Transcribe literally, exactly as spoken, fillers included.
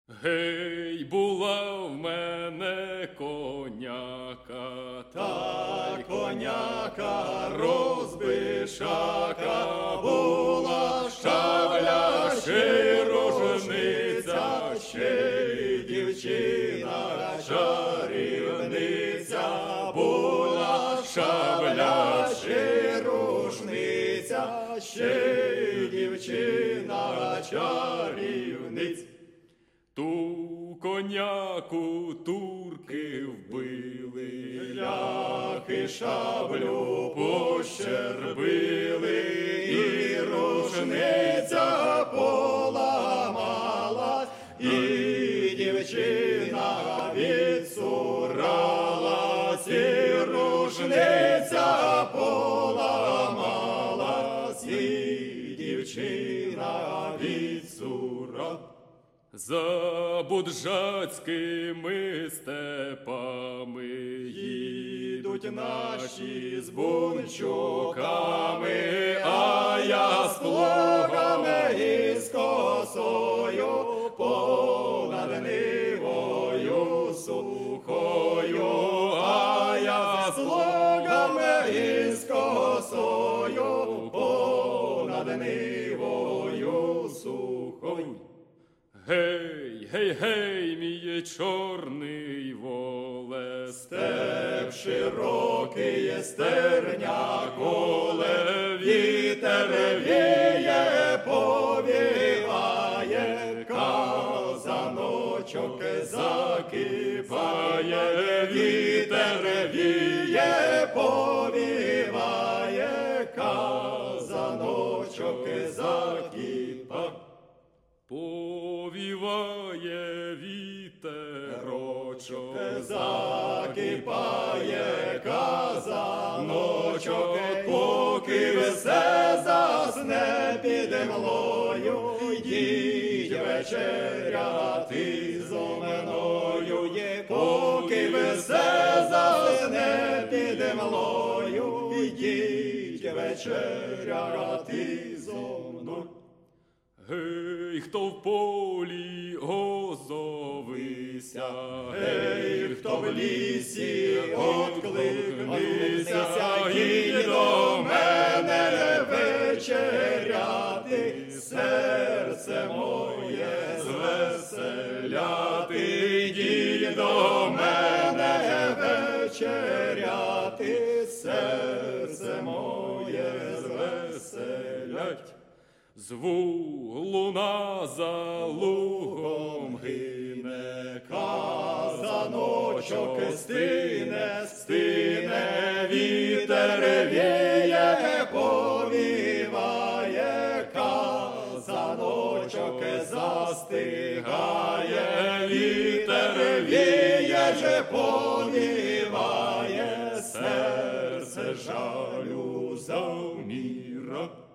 Гей, була в мене коняка, та коняка розбишака, була шабля, ще рожениця, ще й дівчина чарівниця, була шабля, ще рушниця, ще й дівчина чарівниця. Ту коняку турки вбили, ляхи шаблю пощербили, і рушниця поламалась, і дівчина відсуралась, і рушниця поламалась, і дівчина відсуралась. За буджацькими степами їдуть наші з бунчуками, а я з плугами і з косою понад нивою сухою, а я з плугами і з косою понад нивою сухою. Гей, гей, гей, мій чорний воле, степ широкий є, стерня коле, вітер віє, повіває, казаночок закипає, вітер віє, повіває, казаночок закипає. Повіває вітерочок, закипає казаночок, поки все засне під млою, йдіть вечеряти зо мною, поки все засне під млою, йдіть вечеряти зо мною. Гей, хто в полі, озовися, гей, хто в лісі, откликнися, і до мене вечеряти, серце моє звеселяти, йдіть до мене вечеряти, серце моє звеселять. Звук луна за лугом гине, казаночок стине, стине, вітер віє, повіває, казаночок застигає, вітер віє, же повіває, серце жалю завміра.